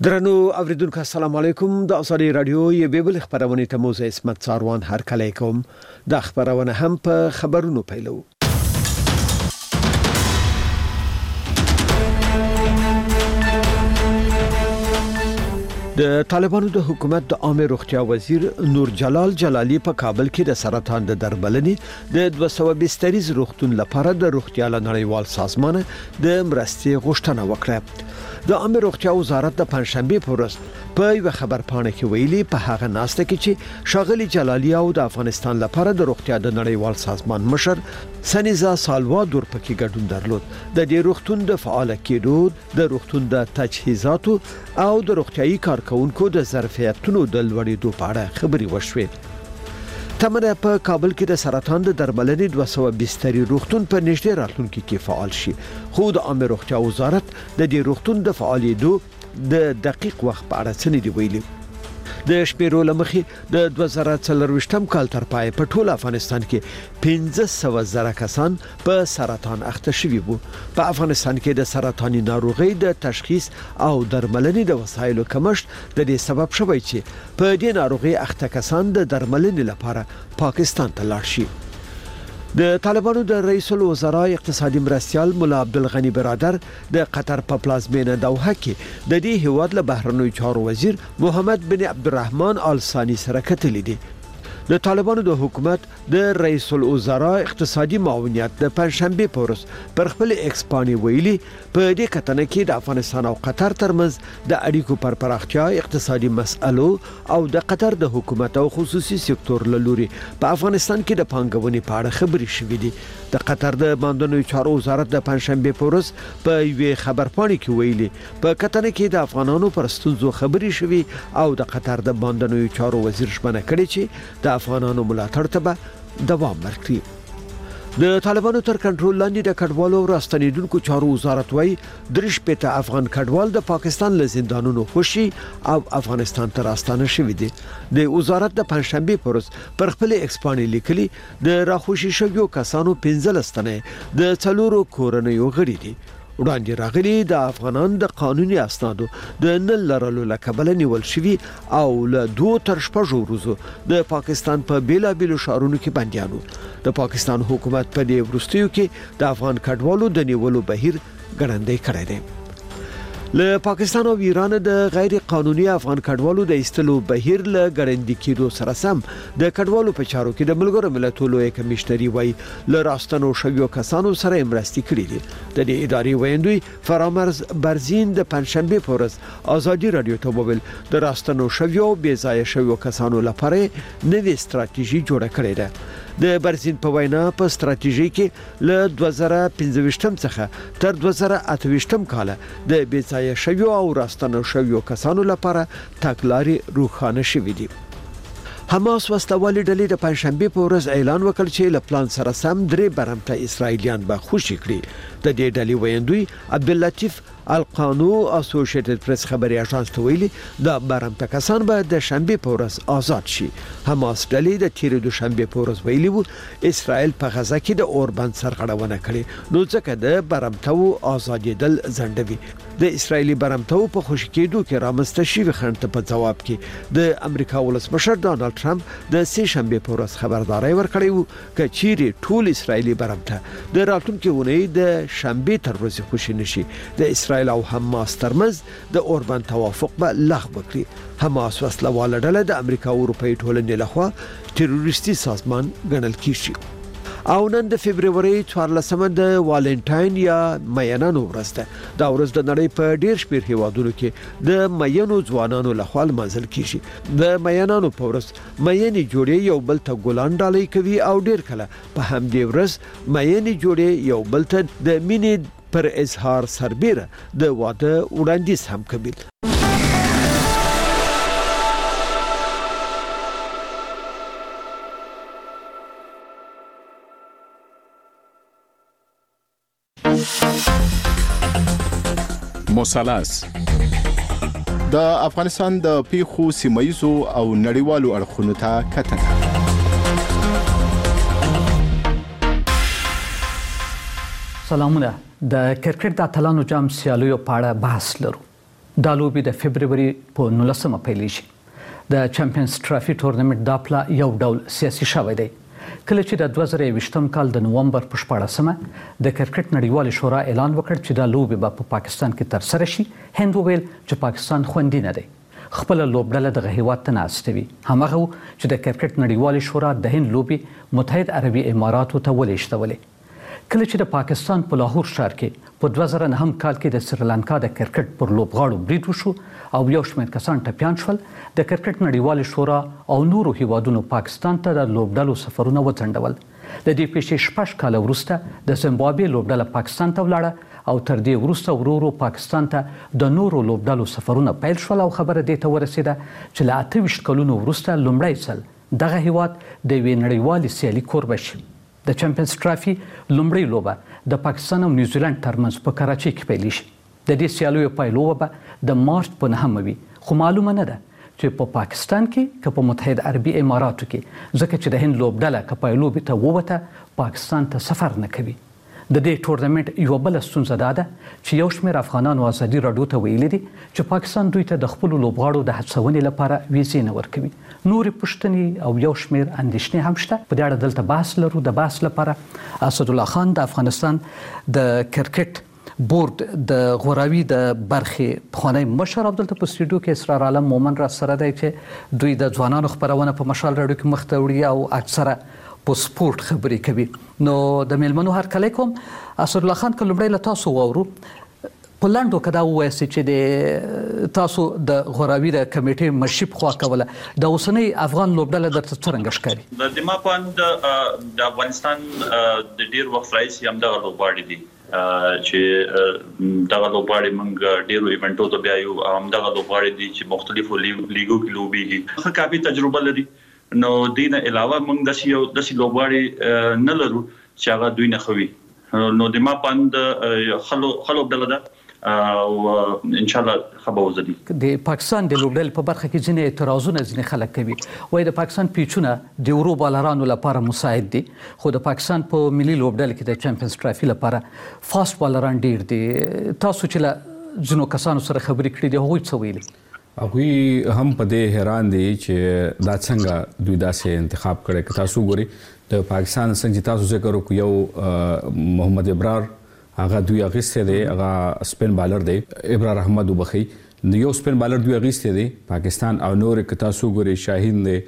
درنو اوریدونکو السلام علیکم د ازادي رادیو یوه بل خبرونه ته موزه اسمت ساروان هر کله کوم د خبرونه هم په خبرونو پیلو. د طالبانو د حکومت د عامه روغتیا وزیر نور جلال جلالی په کابل کې د سرطان د درملنې د 200 بستریز روغتون لپاره د روغتیا نړیوال سازمان د مرستې غوښتنه وکړه. د عامه روغتیا وزارت د پنځشنبه په ورځ په یو خبرپاڼه کې ویلي په هغه ناسته کې چې شاغلي جلالی او د افغانستان لپاره د روغتیا د نړیوال سازمان مشر سنیزا سالوادور پکې ګډون درلود. د دې روغتون د فعال کېدو د روغتون د تجهیزاتو او د روغتيایي کارکونکو د ظرفیتونو د لوړېدو په اړه خبري وشوې. تمره په کابل کې د سرطان د درملنې 200 بستری روغتون په نږدې راتلونکي کې فعال شي. خو د عامه روغتیا وزارت د دې روغتون د فعالېدو د دقیق وخت په اړه څه نه دی ویلي. د شمیرو لمخې د 2024 کال تر پای په ټول افغانستان کې 15,000 کسان په سرطان اخته شوي وو. په افغانستان کې د سرطاني ناروغي د تشخیص او درملنې د وسایلو کمښت د دې سبب شوی چې په دې ناروغي اخته کسان د درملنې لپاره پاکستان ته لاړ شي. د طالبانو د رئیس الوزرا اقتصادي مرستيال مولا عبدالغني برادر د قطر په پلازمینه دوحه کې د دې هیواد له بهرنیو چارو وزیر محمد بن عبدالرحمن آل ثاني سره کتلې دي. د طالبانو د حکومت د رئیس الوزرا اقتصادي معاونیت د پنځشنبه په ورځ پر خپل ایکسپانی ویلي په دې کتنه کې د افغانستان او قطر ترمنځ د اړیکو پر پراختیا اقتصادي مسئلو او د قطر د حکومت او خصوصي سکتور له لوري په افغانستان کې د پانګونې په اړه خبري شوې دي. د قطر د باندنیو چارو وزارت د پنځشنبه په ورځ په یوه خبرپاڼه کې ویلي په کتنه کې د افغانانو پر ستونزو خبري شوې او د قطر د باندنیو چارو وزیر ژمنه کړې چې د افغانانو ملاتړ ته به دوام ورکړي. د طالبانو تر کنټرول لاندې د کډوالو او راستنیدونکو چارو وزارت وايي 3 افغان کډوال د پاکستان له زندانونو خوشي او افغانستان ته راستانه شوي دي. د وزارت د پنځشنبه پر ورځ پر خپل ایکسپانی لیکلي د راخوشي شویو کسانو 15 تنه د څلورو کورنیو غړي دي. وړاندې راغلي د افغانان د قانوني اسنادو د نل لرلو لکبل نیول شوی او له 2 تر 6 ورځو د پاکستان په بیلابیلو شهرونو کې بنديانو. د پاکستان حکومت په دې ورستیو کې د افغان کډوالو د نیولو بهیر ګړندې کړی دی. له پاکستان او ایران د غیر قانوني افغان کډوالو د ایستلو بهیر له ګړندې کېدو سره سم د کډوالو په چارو کې د ملګرو ملتونو لوی کمشنري وای له راستنو شویو کسانو سره مرستې کړې دي. د دې ادارې ویندوی فرامرز برزین د پنځشنبه په ورځ ازادي رادیو ته وویل د راستنو شویو بې ځای شویو کسانو لپاره نوې ستراتیژي جوړه کړې ده. د برزین په وینا په ستراتیژي کې له 2015 څخه تر 2028 کال د بې ځای شویو او راستنو شویو کسانو لپاره تګلارې روښانه شوې دي. حماس وسلوالې ډلې د پنځشنبه په ورځ اعلان وکړ چې له پلان سره سم 3 برمته اسرایلیان به خوشي کړي. د دې ډلې ویندوی عبداللطیف القانو اسوسییټډ پریس خبري اژانس ته ویلي د برمته کسان به د شنبه په ورځ آزاد شي. حماس ډلې د تیر دوشنبه په ورځ ویلي وو اسرائیل په غزا کې د اوربند سرغړونه کړې نو ځکه د برمته آزادېدل ځنډوي. د اسرایلی برمته په خوشی کېدو کې رامنځته شوی خنډ په جواب کې د امریکا ولسمشر ډانلډ ټرمپ د سه شنبه په ورځ خبرداري ورکړې وو چې چیرې ټول اسرایلی برمته د راتلونکي ونې د شنبه تر ورځې خوشی نشي د اسرائیل او حماس ترمنځ د اوربند توافق به لغوه کړي. حماس وسلواله ډله د امریکا او اروپای ټولنې لخوا تروریستي سازمان ګڼل کیږي. او نن د فبرवरी 14 د والنټاین یا مینانو ورځ ده. دا ورځ د نړۍ په ډیر شمېر هیوادونو کې د مینو ځوانانو لخوا لمانځل کیږي. د مینانو په ورځ مینې جوړې یو بل ته ګلان ډالۍ کوي او ډیر کله په همدې ورځ مینې جوړې یو بل ته د مینې پر اظهار سربېره د واده وړاندیز هم کوي. مثلث د افغانستان د پیښو سیمایي او نړیوالو اړخونو ته کتنه. سلامونه. د کرکټ د اتلانو جام سیالیو په اړه بحث لرو. دا لوبې د فبروري په 19 پیلیږي د چمپیونز ټرافي تورنمنت دا پلا یو ډول سیاسي شوی دی کله چې د 2020 کال د نومبر په 14مه د کرکټ نړیوال شورا اعلان وکړ چې دا لوبې په پاکستان کې ترسره شي هند وویل چې پاکستان خوندي نه دی خپل لوبډله دغه هیواد ته ناستوي همغه چې د کرکټ نړیوال شورا د هند لوبې متحد عربي اماراتو ته ولېږدولې کله چې د پاکستان په لاهور ښار کې په 2009 کال کې د سریلانکا د کرکټ پر لوبغاړو برید وشو او یو شمېر کسان ټپیان شول د کرکټ نړیوال شورا او نورو هیوادونو پاکستان ته د لوبډلو سفرونه وځنډول د دې پیښې 6 کال وروسته د زیمبابوې لوبډله پاکستان ته ولاړه او تر دې وروسته ورو پاکستان ته د نورو لوبډلو سفرونه پیل شول او خبره دې ته ورسېده چې له 28 کلونو وروسته لومړی ځل دغه هیواد د یوې نړیوالې سیالي کوربه شي د چمپیونز ټرافي لومړی لوبه د پاکستان او نیوزیلند ترمنځ په کراچۍ کې پیل شي د دې سیالیو پایلوبه به د مارچ په 9 وي خو معلومه نه ده چې په پاکستان کې که په متحد عربي اماراتو کې ځکه چې د هند لوبډله که پایلوبې ته ووته پاکستان ته سفر نه کوي د دې تورنمنت یو بل ستونزه ده چې یو شمېر افغانانو ازادي راډیو ته ویلي دي چې پاکستان دوی ته د خپل لوبغاړو د هڅونې لپاره ویزې نه ورکوي نورې پوښتنې او یو شمېر اندېښنې هم شته په دې اړه دلته بحث لرو د بحث لپاره اسدالله خان د افغانستان د کرکټ بورډ د غوراوي د برخې پخوانی مشر دلته په سټوډیو کې اسرار عالم مومن را سره دی چې دوی د ځوانانو خبرونه په مشال راډیو کې مخ ته وړي او اکثره په سپورت خبرې کوي نو د میلمنو هر کله کوم اسدالله خان که لومړی له تاسو واورو په لنډو که دا ووایاست چې د تاسو د غوراوي د کمیټې مشرب خوا کوله د اوسنۍ افغان لوبډله درته څرنګه ښکاري د ما په اند د افغانستان د ډیر وخت راځي هم دغه لوبغاړي دي چې دغه لوبغاړي موږ ډیرو ایونټو ته بیايو هم دغه لوبغاړي دي چې مختلفو لیګو کې لوبيږي ښه کافي تجربه لري نو دینه علاوه موږ د شي لوبغاړي نه لرو چې هغه دوی نه خوي نو د ما پاند خلو بدل ده او ان شاء الله خبر وزدي د پاکستان د لوبډل په برخه کې ځینې اعتراضونه ځینې خلک کوي وایي د پاکستان پیچونه د اورو بالرانو لپاره مساعد دي خو د پاکستان په ملي لوبډل کې د چمپیونز ټرافي لپاره فاست بالران ډیر دي تاسو چې له ځینو کسانو سره خبرې کړې دي هغوی څه ویلي هغوی هم په دې حیران دي چې دا څنګه دوی داسې انتخاب کړی که تاسو ګورئ د پاکستان څنګه چې تاسو ذکر وکړو یو محمد ابرار هغه دوی اغیسته دی هغه سپین بالر دی ابرار احمد وبخي یو سپین بالر دوی اغیسته دی پاکستان او نور که تاسو ګورئ شاهین دی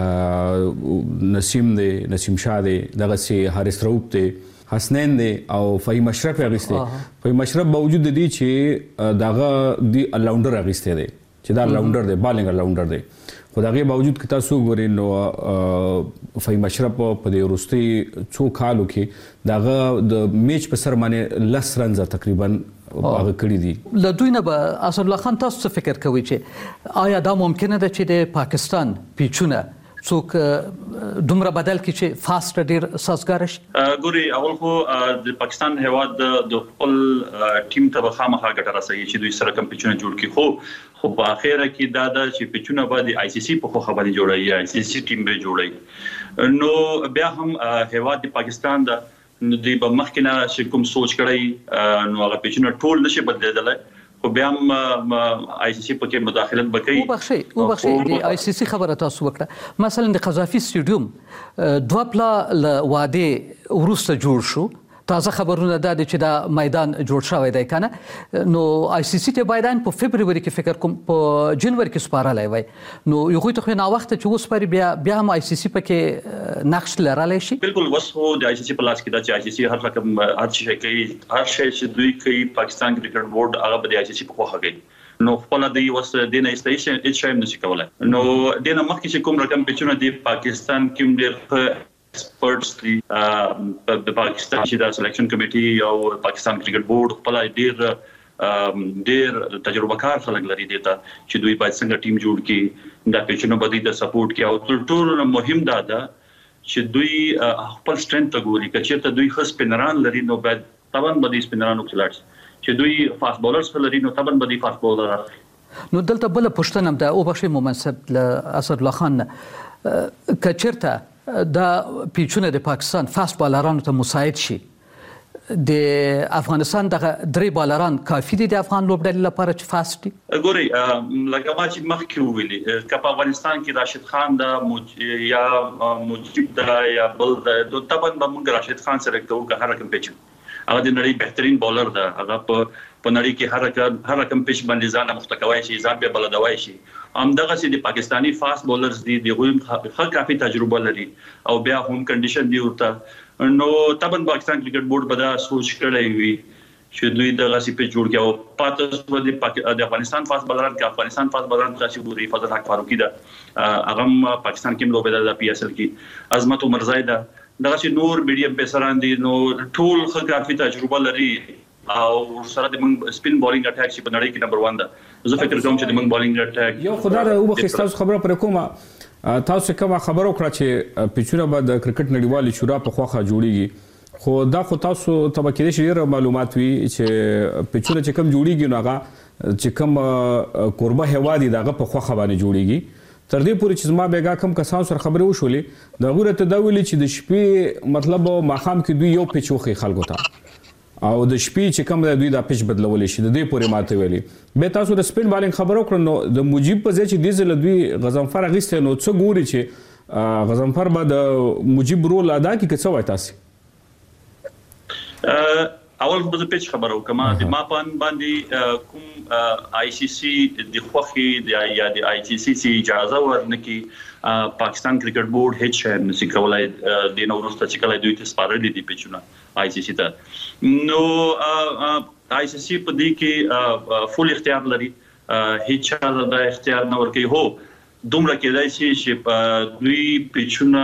نسیم شاه دی دغه سي حارث رؤوف دی حسنین دی او فهیم اشرف اغیسته فهیم اشرف باوجود دی چې دغه دی الراونډر اغیسته دی چې دا راونډر دی بالینګ راونډر دی خو دغه باوجود که تاسو ګورئ نو فهیم اشرف په دې وروستي څو کالو کې دغه د میچ په سر باندې 10 رنز تقریبا هغه کړی دي له دوی نه به اسدالله خان تاسو څه فکر کوئ چې آیا دا ممکنه ده چې د پاکستان پیچونه څوک دومره بدل کی چې فاست ډیر سازګار شي ګوري اول خو د پاکستان هیواد د خپل ټیم ته خامخا ګټه راسي چې دوی سره کم پیچونه جوړ کړي خو په اخیره کې دا د چې پیچونه باندې آی سی سی په خو باندې جوړي آی سی سی ټیم به جوړي نو بیا هم هیواد د پاکستان د دوی په مخکنه چې کوم سوچ کړی نو هغه پیچونه ټول نشي بدلیدل خو بیا هم آی سی سی پکې مداخلت وکړي او بخشي د آی سی سی خبره تاسو وکړه مثلا د قذافي سټیډیوم دوه پلا واده ورسته جوړ شو تازه خبرونه دا چې دا میدان جوړ شوی دی کنه نو آی سی سی ته بایدان په فبروري کې فکر کوم په جنوري کې سپارلای وای نو یو خو ته نه وخت چې اوس پر بیا هم آی سی سی پکې نقش لرالای شي بالکل وسو د آی سی سی پلاس کې دا چې آی سی سی هر رقم هر شي کوي هر شي چې دوی کوي پاکستان کرکټ بورډ هغه به د آی سی سی په خوخه کوي نو خپل د یو دینه استیشن هیڅ شي نشي کولای نو دینه مخکې چې کوم رقم پیچونه دی پاکستان کې ډېر experts د پاکستان چې د سلیکشن کمیټي او پاکستان کرکټ بورډ خپل ډېر تجربه کار خلک لري دي چې دوی باید څنګه ټیم جوړ کړي دا پیچونه باندې د سپورټ کې او ټول مهم دا ده چې دوی خپل سټرنث ګوري چې ته دوی خاص سپینران لري نو باید طبعا باندې سپینرانو کلاټس چې دوی فاست بولرز لري نو طبعا باندې فاست بولر نو دلته بل پښتنه ده او بخښي مومنصب له اسدالله خان کچرته دا پیچونه د پاکستان فاست بالرانو ته مساعد شي د افغانستان د درې بالران کافي دي د افغان لوبډلې لپاره چې فاست دي؟ ګوري لکه ما چې مخکې ویلي که په افغانستان کې راشد خان دا یا مجيب دا یا بل دا طبعا به موږ راشد خان سره کوو که هر رقم پیچ هغه د نړۍ بهترین بولر ده هغه په نړۍ کې هر رقم پیچ باندې ځان مختکوي شي ځان به بلدوي شي همدغه سي د پاکستاني فاست بولرز دي دغه ښه کافي تجربه لري او بیا هم کنډیشن دی ورته نو طبعا پاکستان کرکټ بورډ به دا سوچ کړی وي چې دوی دغه سي په جوړ کې او پاتې د افغانستان فاست بولران کې افغانستان فاست بولران تاسو ګوري فضل حق فاروقي دا هغه پاکستان کې لوبېدل د پی اس ال کې عظمت عمر زاید دغه سي نور میډیم پیسران دي نو ټول ښه کافي تجربه لري او سره د من سپین بولینګ اٹیک چې په نړۍ کې نمبر 1 ده زه فکر کوم چې د من بولینګ اٹیک یو خدای او بخښتاس خبره پر کومه تاسو کوم خبرو کړه چې پیچونه به د کرکټ نړیوالې شورا په خوخه جوړیږي خو دا خو تاسو ته کې ډېر معلومات وي چې پیچونه چې کم جوړیږي نو هغه چې کم قربه هوا دي دغه په خوخه باندې جوړیږي تر دې پورې چې ما بیګه کم کسان سره خبرې وشولې دا غوړه ته دا ویلي چې د شپې مطلب ماخام کې دوی یو پیچ وخی خلکو ته او د شپې چې کوم د دوی د پیچ بدلولې شي د دې پورې ماته ویلي به تاسو د سپین بالینګ خبرو کړو نو د مجيب په ځای چې دیزل دوی غزنفر اغسته نو څه ګوري چې غزنفر به د مجيب رول ادا کوي که څه وای تاسو اول به پیچ خبرو کما د ما باندې کوم آی سی سی د خوخي یا د آی سی سی اجازه ورنکي پاکستان کرکټ بورډ هیڅ نشي کولای د نورسته چې کله دوی ته سپارلې دي پیچونه آی سی سی ته نو آی سی سی په دې کې فول اختیار لري هیڅ د اختیار نه ورکي هو دومره کېدای شي چې دوی پیچونه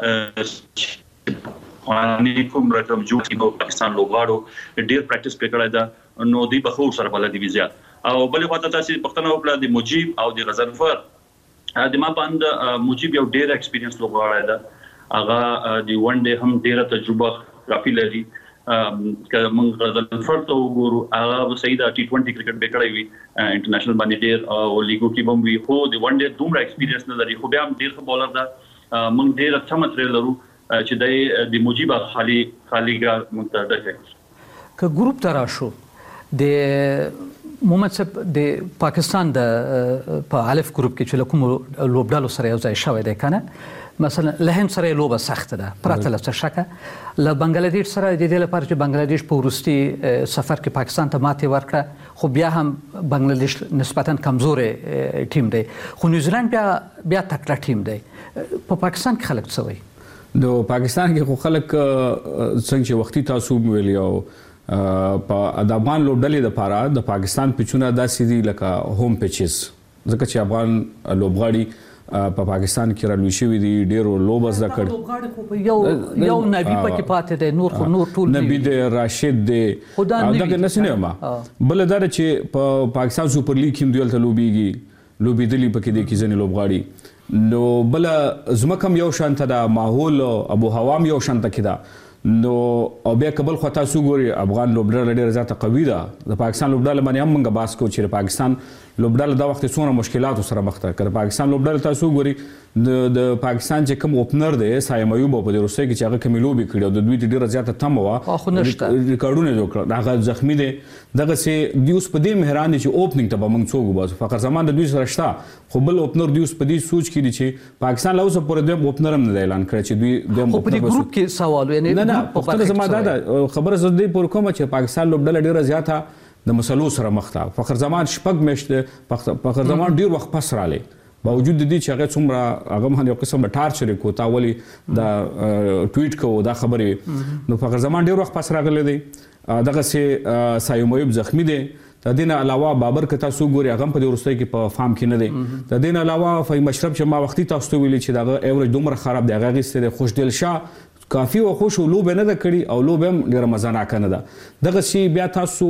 قانوني کوم رقم جوړ کړي پاکستان لوبغاړو ډیر پریکټیس پکړای دا نو دی به خو سره بل دی ویزا او بلې خواته تاسو پښتنه وکړه د مجيب او د غزنفر د ما باندې مجيب یو ډیر ایکسپیرینس لوبغاړی دا هغه د ون ډے هم ډیره تجربه کافي لري که موږ غزنفر ته وګورو هغه سیدا ټي 20 کرکټ پکړای وي انټرنیشنل باندې ډیر او لیګو کې هم وي خو د ون ډے دومره ایکسپیرینس نه لري خو بیا هم ډیر ښه بولر دا موږ ډیر اچھا ماتریال لرو چې د مجيب خالیګه منتدى که ګروپ تراشو د محمد صاحب د پاکستان د په الف ګروپ کې چې کوم لوبډالو سره یو ځای شوی دی کنه مثلا لهند سره لوبه سخت ده پرته له شکه له بنگلاديش سره د دې لپاره چې بنگلاديش په ورستي سفر کې پاکستان ته ماتې ورکړه خو بیا هم بنگلاديش نسبتا کمزورې ټیم دی خو نیوزیلند بیا تکړه ټیم دی په پاکستان کې خلک څه وایي د پاکستان کې خو خلک څنګه چې وختي تاسو ویلی او په د افغان لوبډلې لپاره د پاکستان پیچونه داسې دي لکه هوم پیچز ځکه چې افغان لوبغاړي په پاکستان کې رالوي شوي دي ډېرو لوبه زده کړ یو نبی پکې پاتې دی نور ټول نبی دی راشد دی دغه نسنه ما بل دا چې په پاکستان سپر لیګ کې دوی ته لوبېدلي پکې دي کې ځنې لوبغاړي نو بل زمکم یو شانته دا ماحول ابو هوام یو شانته کده نو او بیا کبل خو تاسو ګوري افغان لوبډله ډیره زیاته قوي ده د پاکستان لوبډله باندې هم موږ باس کوو چې پاکستان لوبډله دا وخت څونه مشکلات سره مخ ته کړ پاکستان لوبډله تاسو ګوري د پاکستان چې کوم اوپنر دی سایم ایوب په د روسي کې چې هغه کمی لوبي کړی او د دوی ډیره زیاته تم و ریکارډونه جوړ کړ هغه زخمی دی دغه سي دیوس په دې مهران چې اوپننګ ته به موږ څوک وباسو فقر زمان د دوی سره شته خو بل اوپنر دیوس په دې سوچ کړي چې پاکستان له اوسه پورې د اوپنر هم نه اعلان کړی چې دوی د ګروپ کې سوال یعنی نه په زما دا خبره زه دې پر کوم چې پاکستان لوبډله ډیره زیاته د مسلو سره مخ ته فخر زمان شپږ میشت فخر زمان ډیر وخت پس رالی باوجود دې چې هغه څومره هغه باندې یو قسم ټارچر کو تا ولي دا ټویټ کو دا خبره نو فخر زمان ډیر وخت پس راغلی دی دغه سي سایمویب زخمی دی د دین علاوه بابر کته سو ګوري هغه په ورستۍ کې په فارم کې نه دی د دین علاوه فهم مشرب چې ما وختي تاسو ته ویلي چې دا ایوریج دومره خراب دی هغه غیسته خوشدل شاه کافي او خوش لوب نه ده کړی او لوب هم ډیره مزانه کنه ده دغه شی بیا تاسو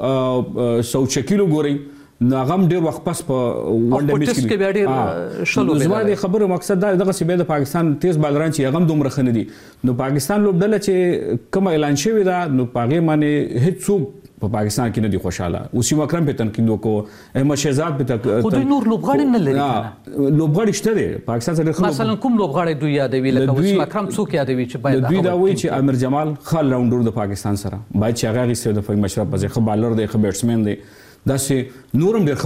100 کیلو ګوري ناغم ډیر وخت پس په ونډه میچ کې بیا ډیر شلو زما د خبرو مقصد دا دغه سی به د پاکستان تیز بالران چې هغه دومره خنه دي نو پاکستان لوبډله چې کوم اعلان شوی دا نو پاګې باندې هیڅ څوک په پاکستان کې نه دي خوشاله. وسیم اکرم په تنقید وکړو، احمد شهزاد په خو دوی نور لوبغاړي نه لري کنه. لوبغاړي شته دي پاکستان سره. مثلا کوم لوبغاړي دوی یادوي لکه وسیم اکرم څوک یادوي چې باید دوی دا وایي چې عامر جمال ښه راونډر د پاکستان سره باید چې هغه غیسته د فهم مشرف په ځای ښه بالر دی، ښه بیټسمن دی، دا چې نورم ډېر